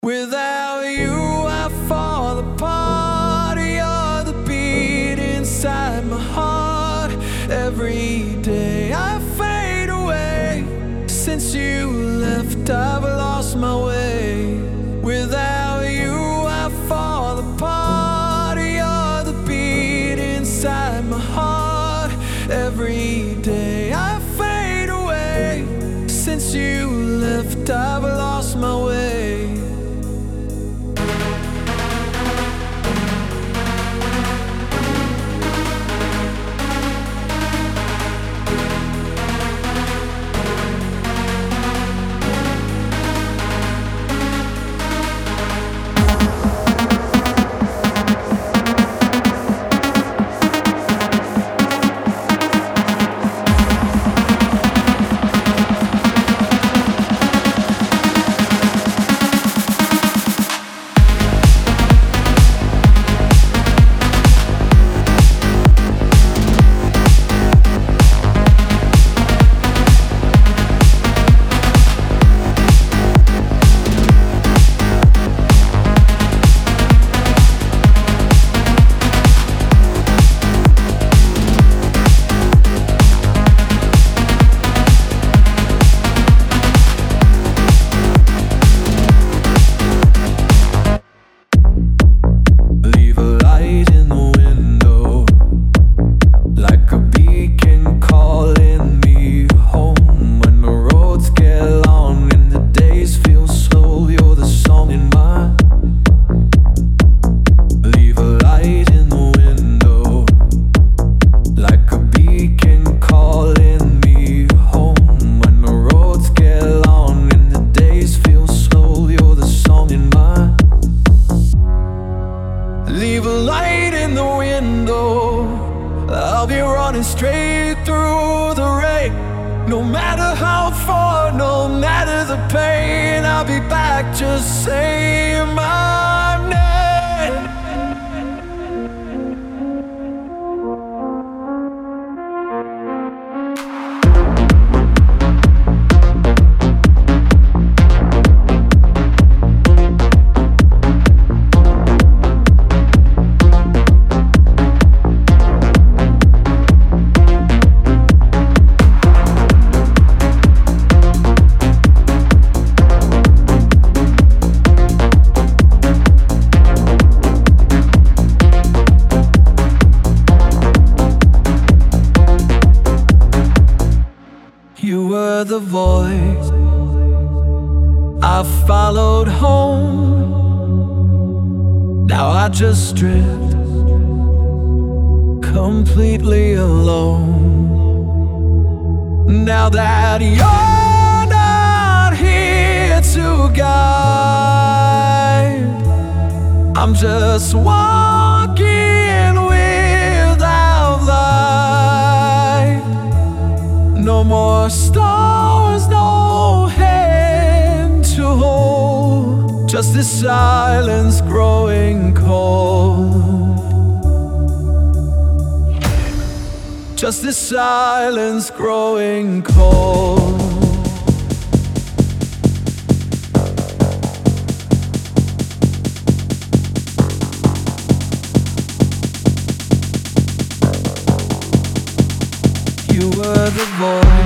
Without you, I fall apart. You're the beat inside my heart. Every day I fade away. Since you left, I've lost my way. Without you, I fall apart. You're the beat inside my heart. Every day I fade away. Since you left, I've lost my way. Leave a light in the window. I'll be running straight through the rain. No matter how far, no matter the pain, I'll be back, just say my name. You were the voice I followed home. Now I just drift completely alone. Now that you're not here to guide, I'm just walking without light. No more stars, no hand to hold. Just this silence growing cold. Just this silence growing cold. You were the voice